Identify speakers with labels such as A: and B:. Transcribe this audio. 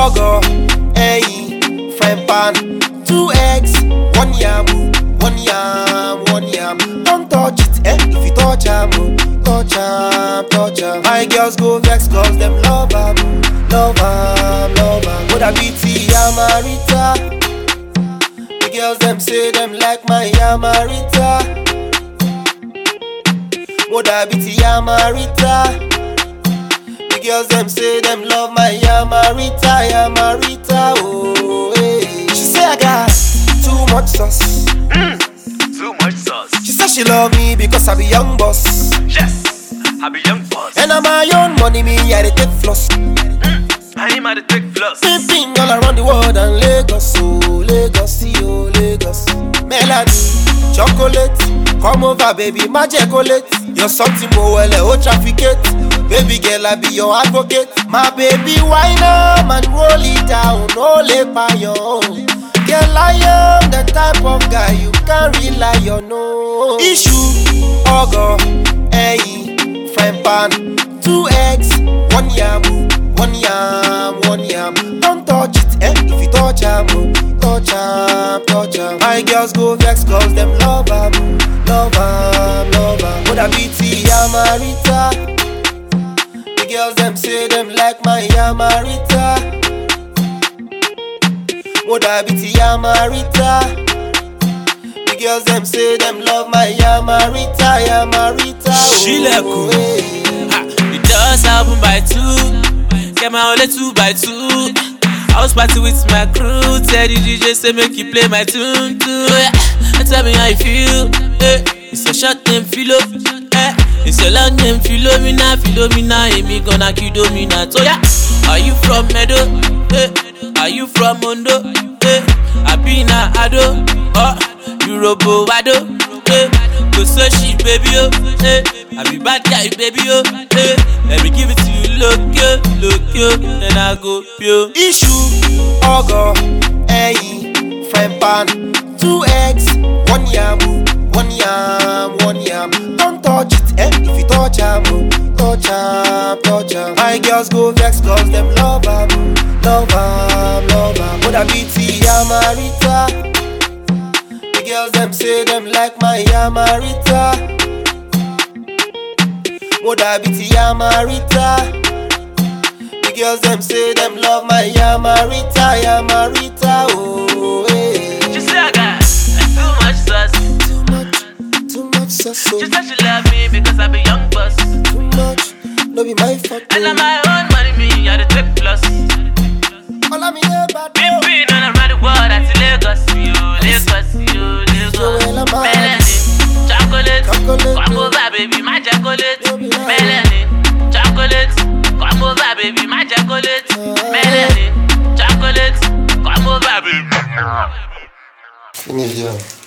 A: Ogo, hey, friend pan, 2 eggs, 1 yam, 1 yam, 1 yam. Don't touch it, if you touch am, touch am, touch am. My girls go vex cause them love am, love am, love am. Would I be Yamarita? The girls them say them like my Yamarita. Would I be Yamarita? The girls them say them love my Yamarita, Yamarita, oh hey. She say I got too much sauce,
B: Too much sauce.
A: she say she love me because I be young boss.
B: Yes, I be young boss.
A: And I'm my own money, me I dey take floss.
B: I ain't mad to take floss.
A: Pimping all around the world and Lagos, oh Lagos, oh Lagos. Melanie, chocolate, come over baby, my chocolate. You're something more well, oh trafficate. Baby girl, I be your advocate. My baby, wine up and roll it down, no lay by your own. Girl, I am the type of guy you can't rely on, no. Issue, Ogo, hey, friend pan, 2 eggs, 1 yam, 1 yam, 1 yam. Don't touch it, if you touch am, touch am, touch am. My girls go vex cause them love am, love am, love am. Would I be Yamarita? The girls them say them like my Yamarita. Would I be Yamarita? The girls them say them love my Yamarita, Yamarita.
C: She look cool. The doors open by 2. Get my only 2 by 2. I was party with my crew. Tell the DJ say make you play my tune too. Tell me how you feel. It's a short name Philo. It's a long name Philomena. Philomena, me gonna kill domina. So yeah, are you from Medo? Are you from Mondo? Abina Ado, you Robo Wado. Go so she baby oh, I be bad guy baby oh, let me give it to you, look yo, then I go pure.
A: Issue, Ogo, hey, friend pan, 2 eggs, 1 yam, 1 yam, 1 yam. Don't touch it, if you touch am, touch am, touch am. My girls go vex cause them love am, love am, love am. Would I be Yamarita? The girls them say them like my Yamarita. Would I be Yamarita? The girls them say them love my Yamarita, Yamarita, oh hey.
C: She say I got too much sauce.
A: Too much sauce.
C: She said she love me because I be young boss.
A: Too much, no be my fault.
C: And I'm my own money, me I dey take plus.
A: All of me there bad.
C: Been all around the world, I see Lagos, you Lagos, you Lagos. Melanin, chocolate, come over baby, my chocolate. Melanin, chocolate, come over baby, my chocolate. Melanin, chocolate, come over baby.
A: Finish, yeah.